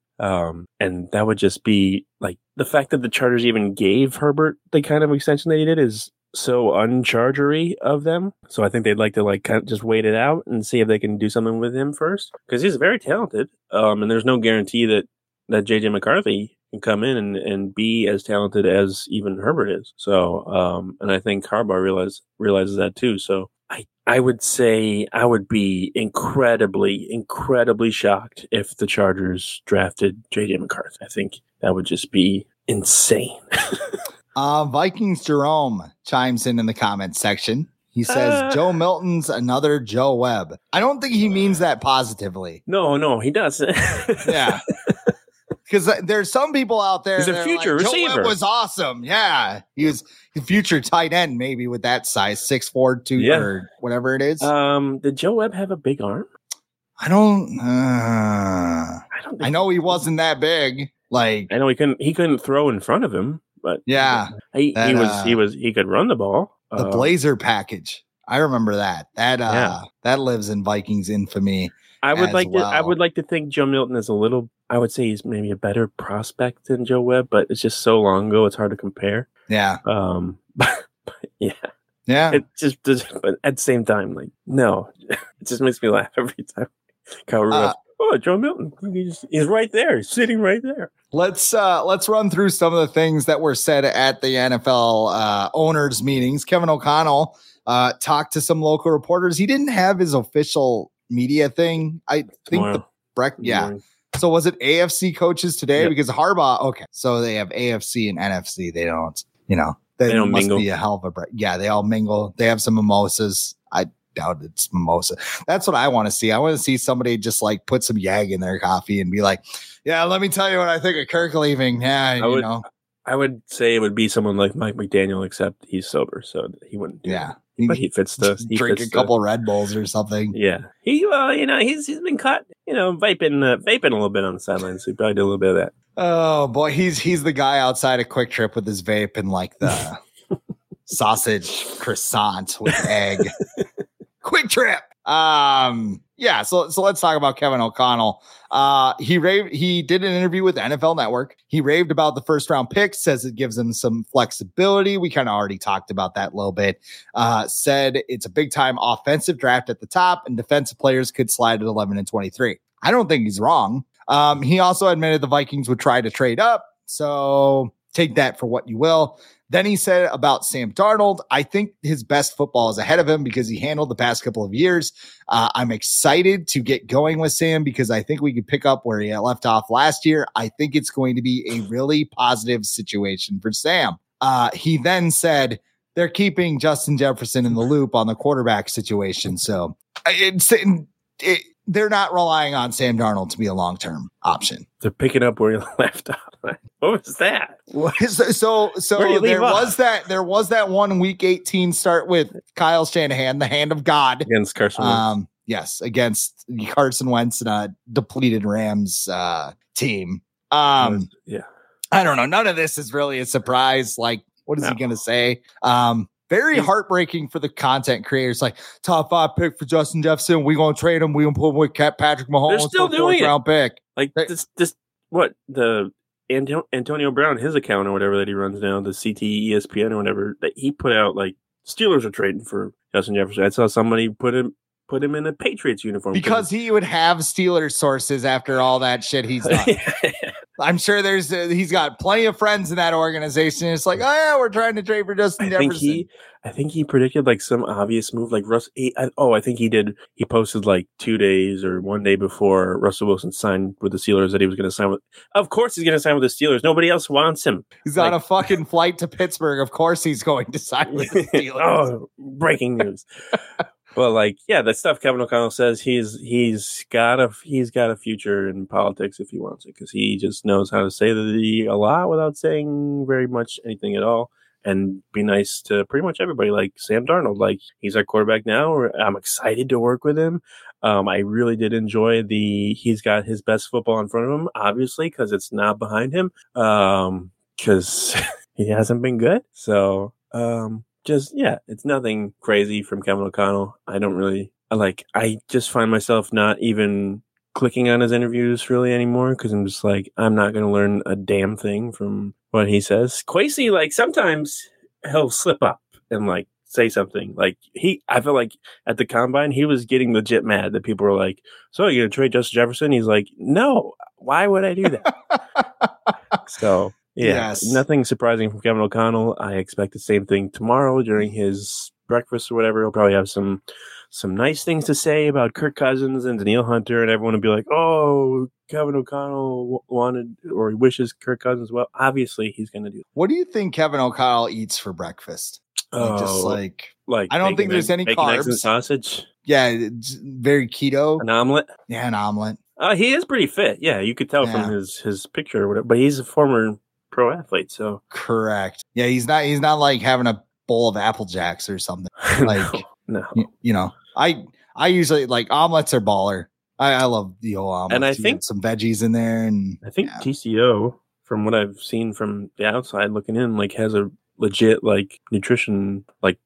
And that would just be like the fact that the Chargers even gave Herbert the kind of extension that he did is so unchargery of them. So I think they'd like to like kind of just wait it out and see if they can do something with him first, because he's very talented. And there's no guarantee that JJ McCarthy can come in and be as talented as even Herbert is. So, and I think Harbaugh realizes that too. So I would say I would be incredibly shocked if the Chargers drafted J.J. McCarthy. I think that would just be insane. Vikings Jerome chimes in the comments section. He says Joe Milton's another Joe Webb. I don't think he means that positively. No, he doesn't. Yeah. Because there's some people out there. He's a future receiver. Joe Webb was awesome. Yeah. He was the future tight end, maybe with that size, 6'4", 2 or whatever it is. Did Joe Webb have a big arm? I don't I know he wasn't that big. Like, I know he couldn't throw in front of him, but yeah, he could run the ball. The Blazer package. I remember that. That lives in Vikings infamy. I would like to think Joe Milton is I would say he's maybe a better prospect than Joe Webb, but it's just so long ago it's hard to compare. Yeah. But yeah. Yeah. It just does, but at the same time, like, no, it just makes me laugh every time. Kyle Rudolph, Joe Milton. He's right there. He's sitting right there. Let's run through some of the things that were said at the NFL owners meetings. Kevin O'Connell talked to some local reporters. He didn't have his official media thing. I think So was it AFC coaches today? Yep. Because Harbaugh, okay. So they have AFC and NFC. They don't, they don't must mingle. Be a hell of a yeah, they all mingle. They have some mimosas. I doubt it's mimosa. That's what I want to see. I want to see somebody just like put some Yag in their coffee and be like, yeah, let me tell you what I think of Kirk leaving. Yeah, I would say it would be someone like Mike McDaniel, except he's sober, so he wouldn't do that. But he fits drink a couple Red Bulls or something. Yeah, he's been caught, vaping a little bit on the sidelines. So he probably did a little bit of that. Oh boy, he's the guy outside a Quick Trip with his vape and like the sausage croissant with egg. Quick Trip. Yeah, so let's talk about Kevin O'Connell. He did an interview with NFL Network. He raved about the first round pick, says it gives him some flexibility. We kind of already talked about that a little bit. Said it's a big time offensive draft at the top and defensive players could slide at 11 and 23. I don't think he's wrong. He also admitted the Vikings would try to trade up. So take that for what you will. Then he said about Sam Darnold, I think his best football is ahead of him because he handled the past couple of years. I'm excited to get going with Sam because I think we could pick up where he left off last year. I think it's going to be a really positive situation for Sam. He then said they're keeping Justin Jefferson in the loop on the quarterback situation. So they're not relying on Sam Darnold to be a long-term option. They're picking up where he left off. What was that? So there was that 1 week 18 start with Kyle Shanahan, the hand of God against Carson Wentz. Yes, against Carson Wentz and a depleted Rams team. I don't know. None of this is really a surprise. Like, what is he going to say? Very heartbreaking for the content creators. Like, top 5 pick for Justin Jefferson. We're going to trade him. We're going to put him with Patrick Mahomes. They're still doing it. Round pick. Like this, what the Antonio Brown, his account or whatever that he runs now, the CTE ESPN or whatever that he put out, like Steelers are trading for Justin Jefferson. I saw somebody put him in a Patriots uniform because he would have Steelers sources after all that shit he's done. I'm sure he's got plenty of friends in that organization. It's like, oh yeah, we're trying to trade for Justin Jefferson. I think he predicted like some obvious move, like Russ. I think he did. He posted like 2 days or 1 day before Russell Wilson signed with the Steelers that he was going to sign with. Of course, he's going to sign with the Steelers. Nobody else wants him. He's on a fucking flight to Pittsburgh. Of course, he's going to sign with the Steelers. Oh, breaking news. But like, yeah, the stuff Kevin O'Connell says, he's got a future in politics if he wants it, because he just knows how to say a lot without saying very much anything at all, and be nice to pretty much everybody. Like Sam Darnold, like he's our quarterback now. I'm excited to work with him. I really did enjoy he's got his best football in front of him, obviously, because it's not behind him, because he hasn't been good. So, it's nothing crazy from Kevin O'Connell. I just find myself not even clicking on his interviews really anymore, because I'm just like, I'm not going to learn a damn thing from what he says. Kwesi, like sometimes he'll slip up and like say something. Like I feel like at the combine, he was getting legit mad that people were like, so you're going to trade Justin Jefferson? He's like, no, why would I do that? So yeah, Nothing surprising from Kevin O'Connell. I expect the same thing tomorrow during his breakfast or whatever, he'll probably have some nice things to say about Kirk Cousins and Danielle Hunter, and everyone will be like, "Oh, Kevin O'Connell wanted or he wishes Kirk Cousins well." Obviously, he's going to do. What do you think Kevin O'Connell eats for breakfast? Just like I don't think there's any bacon, carbs. Eggs, and sausage. Yeah, it's very keto. An omelet. Yeah, an omelet. He is pretty fit. Yeah, you could tell from his picture or whatever. But he's a former pro athlete, so correct. Yeah, he's not like having a bowl of Apple Jacks or something. Like no. You know, I usually like omelets are baller. I love the old omelet. And I think some veggies in there, and I think TCO, from what I've seen from the outside looking in, like has a legit like nutritional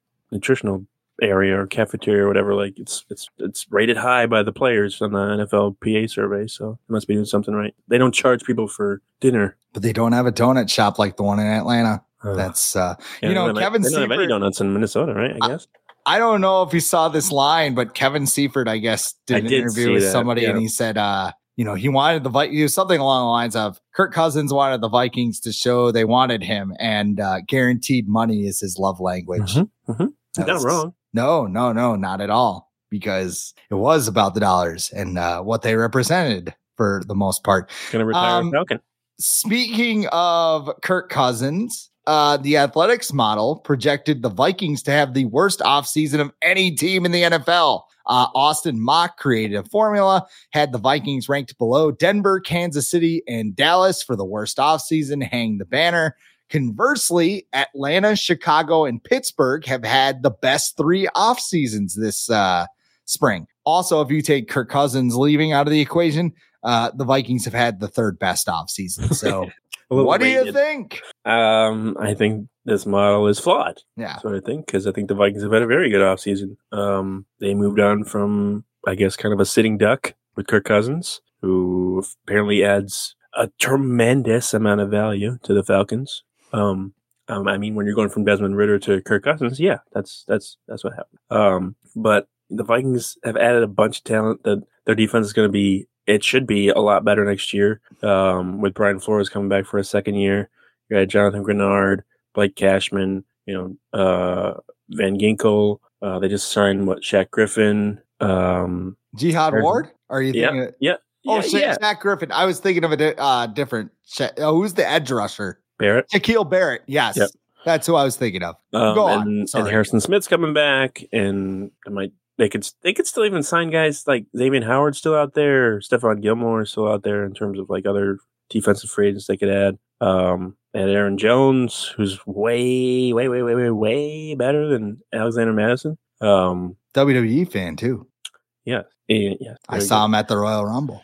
area or cafeteria or whatever. Like it's rated high by the players on the NFL PA survey, so it must be doing something right. They don't charge people for dinner, but they don't have a donut shop like the one in Atlanta. That's Kevin Seifert. They don't have any donuts in Minnesota, right? I guess. I don't know if you saw this line, but Kevin Seifert, I guess, did an interview with somebody, and he said, he wanted the Vikings, something along the lines of Kirk Cousins wanted the Vikings to show they wanted him, and guaranteed money is his love language. Mm-hmm. Mm-hmm. Not wrong. No, not at all, because it was about the dollars and what they represented for the most part. Going to retire Falcon. Speaking of Kirk Cousins, the Athletics model projected the Vikings to have the worst offseason of any team in the NFL. Austin Mock created a formula, had the Vikings ranked below Denver, Kansas City, and Dallas for the worst offseason, hang the banner. Conversely, Atlanta, Chicago, and Pittsburgh have had the best 3 off seasons this spring. Also, if you take Kirk Cousins leaving out of the equation, the Vikings have had the 3rd best off season. So what do you think? I think this model is flawed. Yeah. That's what I think, because I think the Vikings have had a very good offseason. They moved on from, I guess, kind of a sitting duck with Kirk Cousins, who apparently adds a tremendous amount of value to the Falcons. I mean, when you're going from Desmond Ridder to Kirk Cousins, yeah, that's what happened. But the Vikings have added a bunch of talent that their defense is going to be. It should be a lot better next year. With Brian Flores coming back for a second year, you got Jonathan Grenard, Blake Cashman, Van Ginkel. They just signed Shaq Griffin, Jihad Ward. Are you thinking? Yeah. Shaq Griffin. I was thinking of a different. Who's the edge rusher? Barrett. Shaquille Barrett. Yes. Yep. That's who I was thinking of. Go on. And Harrison Smith's coming back, and they could still even sign guys like Xavier Howard's still out there, Stephon Gilmore is still out there in terms of like other defensive free agents they could add. And Aaron Jones, who's way better than Alexander Madison. WWE fan too. Yeah. I saw him at the Royal Rumble.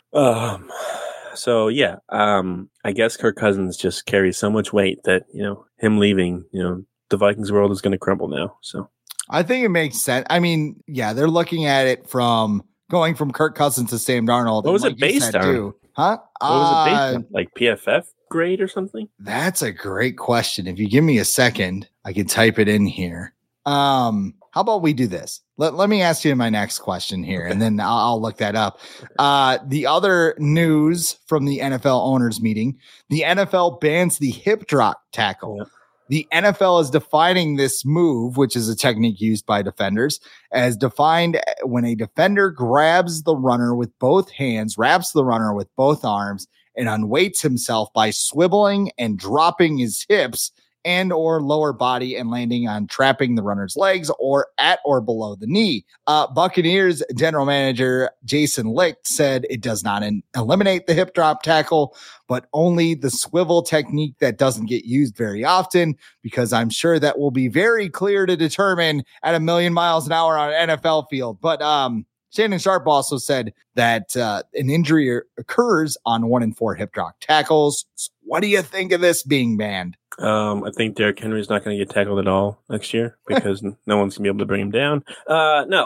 So yeah, I guess Kirk Cousins just carries so much weight that, him leaving, the Vikings world is going to crumble now. So I think it makes sense. I mean, yeah, they're looking at it from going from Kirk Cousins to Sam Darnold. What was it based on? Huh? What was it based on? Like PFF grade or something? That's a great question. If you give me a second, I can type it in here. How about we do this? Let me ask you my next question here, and then I'll look that up. The other news from the NFL owners meeting, the NFL bans the hip drop tackle. Yeah. The NFL is defining this move, which is a technique used by defenders, as defined when a defender grabs the runner with both hands, wraps the runner with both arms, and unweights himself by swiveling and dropping his hips and or lower body and landing on trapping the runner's legs or at or below the knee. Buccaneers general manager Jason Licht said it does not eliminate the hip drop tackle, but only the swivel technique that doesn't get used very often, because I'm sure that will be very clear to determine at 1,000,000 miles an hour on an NFL field. But Shannon Sharp also said that an injury occurs on 1 in 4 hip drop tackles. So what do you think of this being banned? I think Derrick Henry's not going to get tackled at all next year because no one's going to be able to bring him down. I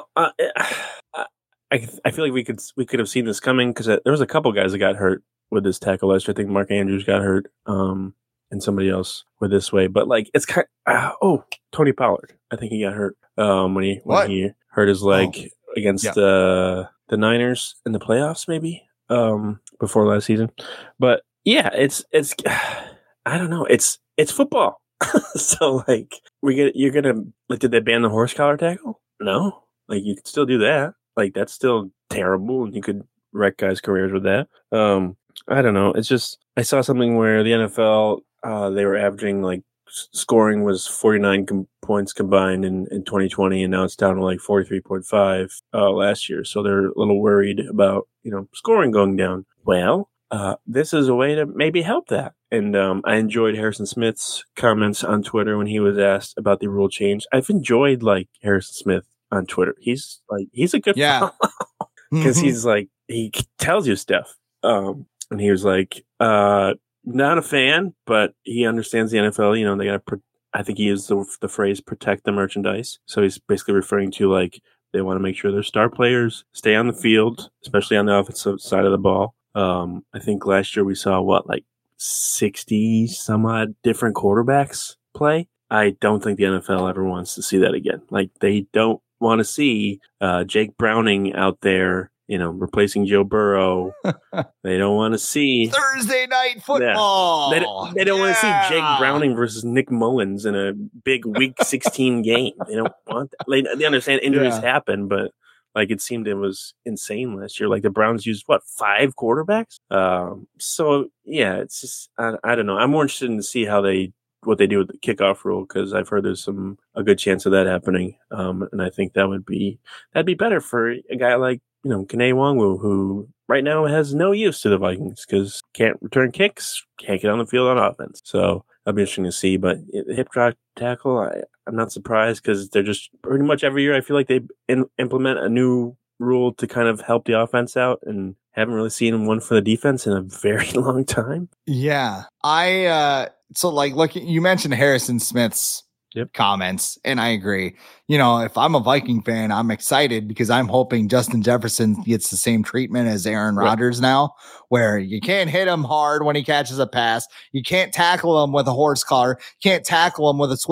feel like we could have seen this coming because there was a couple guys that got hurt with this tackle last year. I think Mark Andrews got hurt, and somebody else with this way. But like it's kind of, Tony Pollard. I think he got hurt when he hurt his leg against the Niners in the playoffs, maybe before last season. But yeah, it's I don't know. It's football. So like you're gonna like, did they ban the horse collar tackle? No, like you could still do that. Like that's still terrible, and you could wreck guys' careers with that. I don't know. It's just I saw something where the NFL they were averaging like scoring was 49 points combined in 2020, and now it's down to like 43.5 last year. So they're a little worried about scoring going down. Well, this is a way to maybe help that. And I enjoyed Harrison Smith's comments on Twitter when he was asked about the rule change. I've enjoyed like Harrison Smith on Twitter. He's a good follow because he's like he tells you stuff. And he was like, not a fan, but he understands the NFL. They got to. I think he used the phrase "protect the merchandise." So he's basically referring to like they want to make sure their star players stay on the field, especially on the offensive side of the ball. I think last year we saw 60 some odd different quarterbacks play. I don't think the NFL ever wants to see that again. Like they don't want to see Jake Browning out there, replacing Joe Burrow. They don't want to see Thursday night football. Yeah. They don't want to see Jake Browning versus Nick Mullins in a big Week 16 game. They don't want that. They understand injuries happen, but like it seemed it was insane last year. Like the Browns used 5 quarterbacks. So yeah, it's just I don't know. I'm more interested in to see what they do with the kickoff rule, because I've heard there's a good chance of that happening. And I think that'd be better for a guy like Kene Nwangwu, who right now has no use to the Vikings because can't return kicks, can't get on the field on offense. So that'll be interesting to see. But the hip drop tackle, I'm not surprised because they're just pretty much every year I feel like they implement a new rule to kind of help the offense out, and haven't really seen one for the defense in a very long time. Yeah. So look, you mentioned Harrison Smith's comments, and I agree. If I'm a Viking fan, I'm excited because I'm hoping Justin Jefferson gets the same treatment as Aaron Rodgers now, where you can't hit him hard when he catches a pass. You can't tackle him with a horse collar. You can't tackle him with a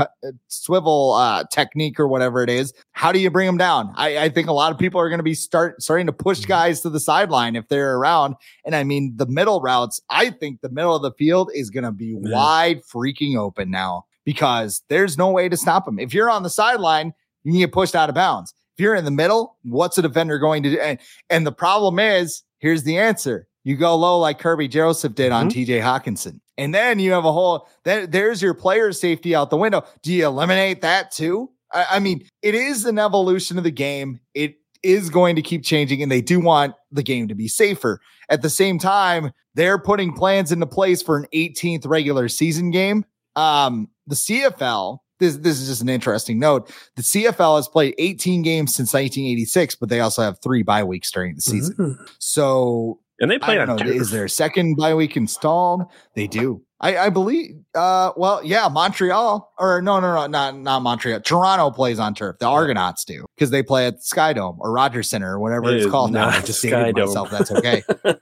swivel technique or whatever it is. How do you bring him down? I think a lot of people are going to be starting to push guys to the sideline if they're around. And I mean, the middle routes, I think the middle of the field is going to be wide freaking open now, because there's no way to stop him. If you're on the sideline, you can get pushed out of bounds. If you're in the middle, what's a defender going to do? And the problem is, here's the answer. You go low like Kirby Joseph did on TJ Hawkinson. And then you have there's your player safety out the window. Do you eliminate that too? I mean, it is an evolution of the game. It is going to keep changing, and they do want the game to be safer. At the same time, they're putting plans into place for an 18th regular season game. The CFL, this is just an interesting note. The CFL has played 18 games since 1986, but they also have 3 bye weeks during the season. So, and they play on turf. Is there a second bye week installed? They do. I believe, Montreal, or no, not Montreal. Toronto plays on turf. The Argonauts do, because they play at Skydome or Rogers Center or whatever it's called now. I just dated myself. That's okay.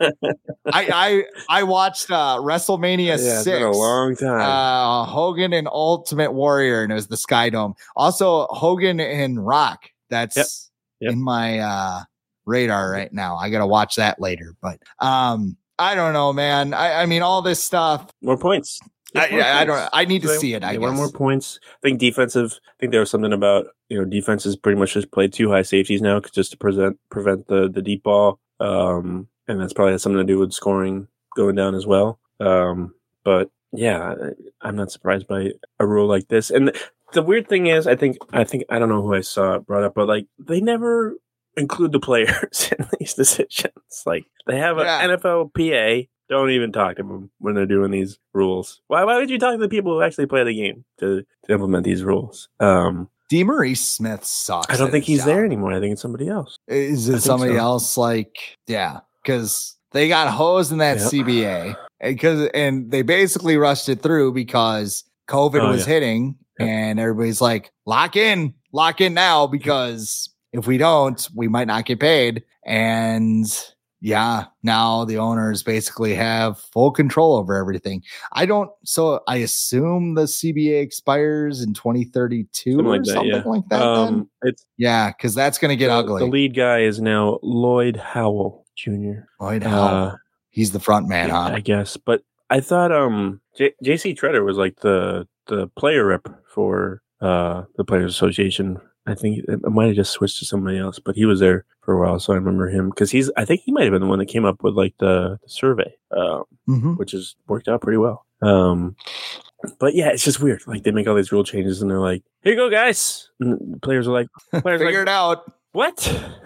I watched WrestleMania 6. It's been a long time. Hogan and Ultimate Warrior, and it was the Skydome. Also, Hogan and Rock. That's in my radar right now. I got to watch that later, but I don't know, man. I mean, all this stuff. More points. I need to see it. I guess. More points. I think defensive. I think there was something about defenses pretty much just play 2 high safeties now, just to prevent the deep ball. And that's probably has something to do with scoring going down as well. But yeah, I'm not surprised by a rule like this. And the weird thing is, I think I don't know who I saw it brought up, but like they never include the players in these decisions. Like they have an NFL PA. Don't even talk to them when they're doing these rules. Why would you talk to the people who actually play the game to implement these rules? DeMaurice Smith sucks. I don't think he's there anymore. I think it's somebody else. Is it somebody else? Because they got hosed in that CBA, and they basically rushed it through because COVID was hitting, and everybody's like, lock in now, because if we don't, we might not get paid. And now the owners basically have full control over everything. So I assume the CBA expires in 2032 something like that. Because that's going to get ugly. The lead guy is now Lloyd Howell Jr. Lloyd Howell. He's the front man, huh? I guess. But I thought J.C. Treader was like the the player rep for the Players Association. I think it might have just switched to somebody else, but he was there for a while, so I remember him because I think he might have been the one that came up with like the survey, which has worked out pretty well. But yeah, it's just weird. Like they make all these rule changes, and they're like, "Here you go, guys." And the players are like, "Figure it out." What?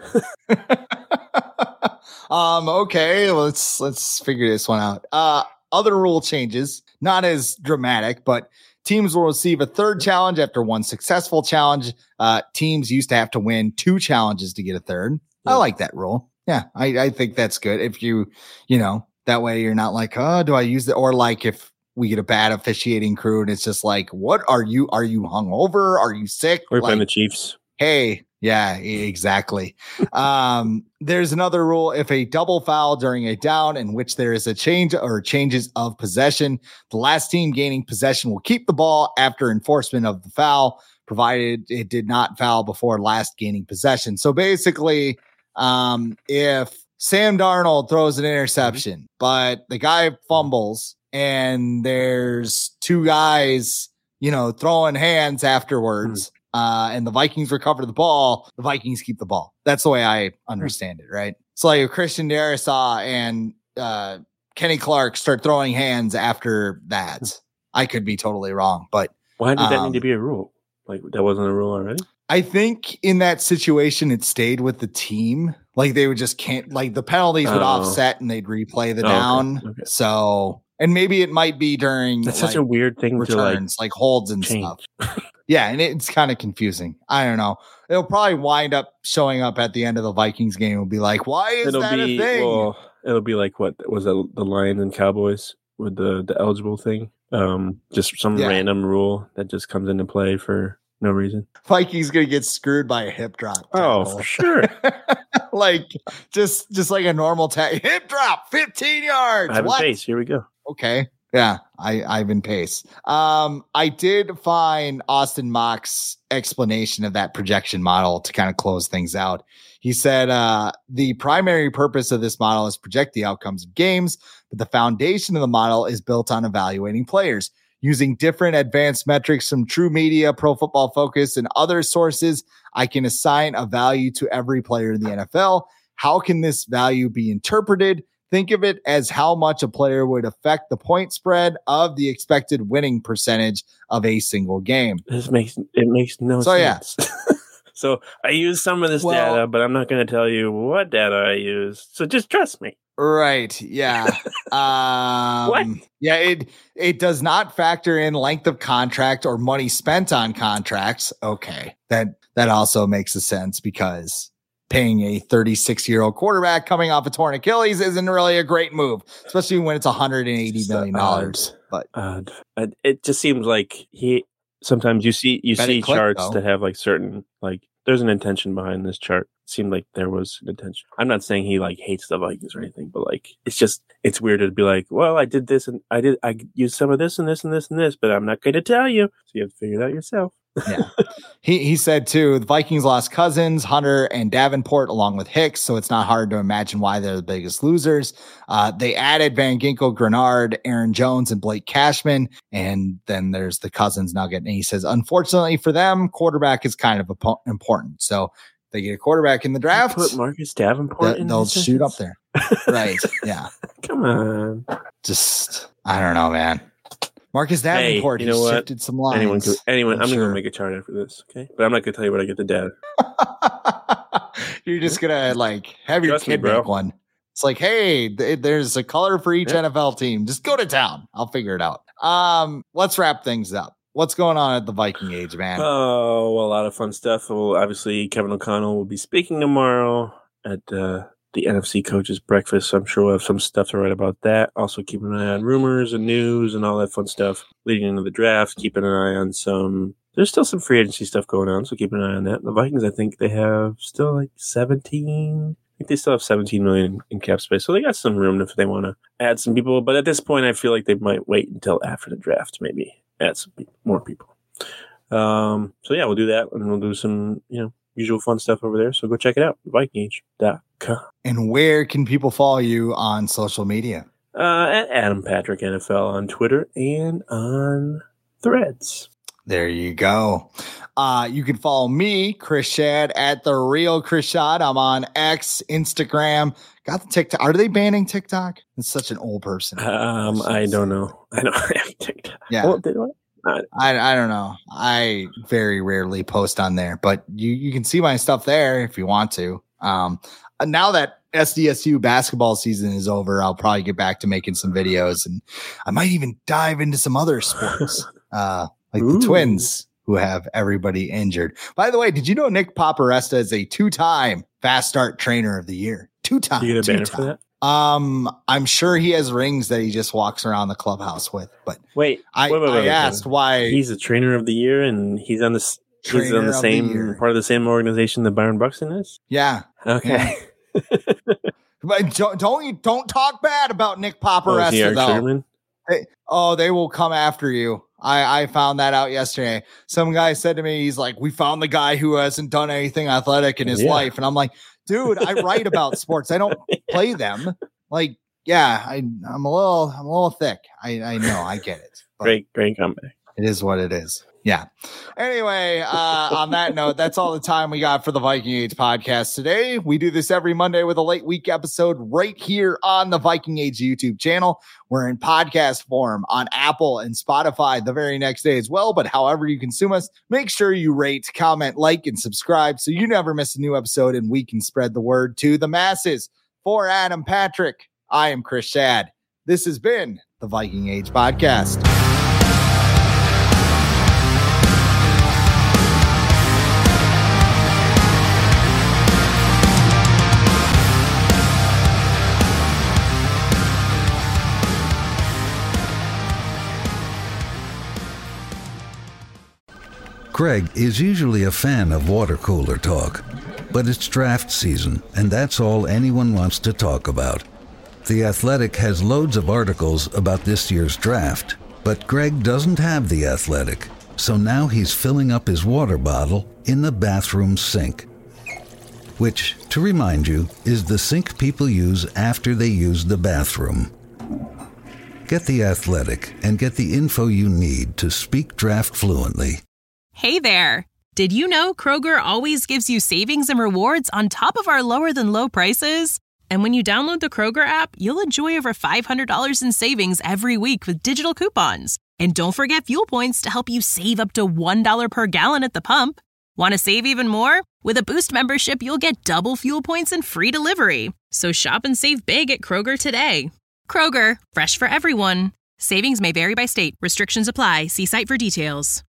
Okay, let's figure this one out. Other rule changes, not as dramatic, but teams will receive a third challenge after one successful challenge. Teams used to have to win 2 challenges to get a third. Yeah. I like that rule. Yeah, I think that's good. If you that way you're not like, oh, do I use it? Or like if we get a bad officiating crew and it's just like, what are you hungover? Are you sick? We're playing the Chiefs. Hey, yeah, exactly. There's another rule. If a double foul during a down in which there is a change or changes of possession, the last team gaining possession will keep the ball after enforcement of the foul, provided it did not foul before last gaining possession. So basically, if Sam Darnold throws an interception, but the guy fumbles and there's 2 guys, throwing hands afterwards, and the Vikings recover the ball, the Vikings keep the ball. That's the way I understand it, right? So like if Christian Darrisaw and Kenny Clark start throwing hands after that, I could be totally wrong, but why did that need to be a rule? Like that wasn't a rule already? I think in that situation, it stayed with the team. Like they would just can't, like the penalties would offset and they'd replay the down. Okay. So, and maybe it might be during that's such a weird thing returns, to like holds and stuff. Yeah, and it's kind of confusing. I don't know. It'll probably wind up showing up at the end of the Vikings game. It'll be like, why is that a thing? Well, it'll be like what was that, the Lions and Cowboys with the eligible thing? Just some random rule that just comes into play for no reason. Vikings gonna get screwed by a hip drop. Oh, for sure. Like just like a normal hip drop, 15 yards. Ivan Pace. Here we go. Okay. Yeah, Ivan Pace. I did find Austin Mock's explanation of that projection model to kind of close things out. He said the primary purpose of this model is project the outcomes of games, but the foundation of the model is built on evaluating players. Using different advanced metrics from True Media, Pro Football Focus, and other sources, I can assign a value to every player in the NFL. How can this value be interpreted? Think of it as how much a player would affect the point spread of the expected winning percentage of a single game. It makes no sense. Yeah. So I use some of this data, but I'm not going to tell you what data I use. So just trust me. Right. Yeah. What? Yeah. It does not factor in length of contract or money spent on contracts. Okay. That also makes a sense because paying a 36-year-old quarterback coming off a torn Achilles isn't really a great move, especially when it's $180 million. But it just seems like sometimes you see charts that have like certain, like there's an intention behind this chart. It seemed like there was an intention. I'm not saying he like hates the Vikings or anything, but like it's weird to be like, well, I did this and I used some of this and this and this and this, but I'm not going to tell you. So you have to figure it out yourself. Yeah. He said too, the Vikings lost Cousins, Hunter, and Davenport along with Hicks, so it's not hard to imagine why they're the biggest losers. They added Van Ginkel, Grenard, Aaron Jones, and Blake Cashman, and then there's the Cousins nugget. And he says, unfortunately for them, quarterback is kind of important. So if they get a quarterback in the draft, put Marcus Davenport they'll shoot up there. Right. Yeah. Come on. Just, I don't know, man. Marcus Davenport, you know what? Shifted some lines. Anyone, I'm going to make a chart after this, okay? But I'm not going to tell you where I get the data. You're just going to like have your kid make one. It's like, hey, there's a color for each NFL team. Just go to town. I'll figure it out. Let's wrap things up. What's going on at the Viking Age, man? Oh, well, a lot of fun stuff. Well, obviously, Kevin O'Connell will be speaking tomorrow at the NFC Coaches Breakfast. So I'm sure we'll have some stuff to write about that. Also, keeping an eye on rumors and news and all that fun stuff leading into the draft. Keeping an eye on there's still some free agency stuff going on, so keep an eye on that. The Vikings, I think they have still like 17. I think they still have 17 million in cap space, so they got some room if they want to add some people. But at this point, I feel like they might wait until after the draft, maybe add some more people. So yeah, we'll do that, and we'll do some usual fun stuff over there. So go check it out, VikingAge.com. And where can people follow you on social media? At Adam Patrick NFL on Twitter and on Threads. There you go. You can follow me, Chris Shad, at The Real Chris Shad. I'm on X, Instagram. Got the TikTok. Are they banning TikTok? It's such an old person. I don't know. I don't have TikTok. Yeah. Oh, did I don't know. I very rarely post on there, but you can see my stuff there if you want to. Now that SDSU basketball season is over, I'll probably get back to making some videos, and I might even dive into some other sports, like the Twins, who have everybody injured. By the way, did you know Nick Paparesta is a 2-time Fast Start Trainer of the Year? 2-time. You get a banner for that? I'm sure he has rings that he just walks around the clubhouse with. But wait, I asked why he's a Trainer of the Year and he's on this. He's on the same part of the same organization that Byron Buxton is. Yeah. Okay. Yeah. But don't talk bad about Nick Paparesta though. They will come after you. I found that out yesterday. Some guy said to me, he's like, "We found the guy who hasn't done anything athletic in his life," and I'm like, dude, I write about sports. I don't play them. Like, yeah, I'm a little thick. I know, I get it. Great comeback. It is what it is. Yeah. Anyway, on that note, that's all the time we got for the Viking Age podcast today. We do this every Monday with a late week episode right here on the Viking Age YouTube channel. We're in podcast form on Apple and Spotify the very next day as well. But however you consume us, make sure you rate, comment, like, and subscribe so you never miss a new episode and we can spread the word to the masses. For Adam Patrick, I am Chris Shad. This has been the Viking Age podcast. Craig is usually a fan of water cooler talk, but it's draft season, and that's all anyone wants to talk about. The Athletic has loads of articles about this year's draft, but Greg doesn't have The Athletic, so now he's filling up his water bottle in the bathroom sink, which, to remind you, is the sink people use after they use the bathroom. Get The Athletic and get the info you need to speak draft fluently. Hey there! Did you know Kroger always gives you savings and rewards on top of our lower-than-low prices? And when you download the Kroger app, you'll enjoy over $500 in savings every week with digital coupons. And don't forget fuel points to help you save up to $1 per gallon at the pump. Want to save even more? With a Boost membership, you'll get double fuel points and free delivery. So shop and save big at Kroger today. Kroger, fresh for everyone. Savings may vary by state. Restrictions apply. See site for details.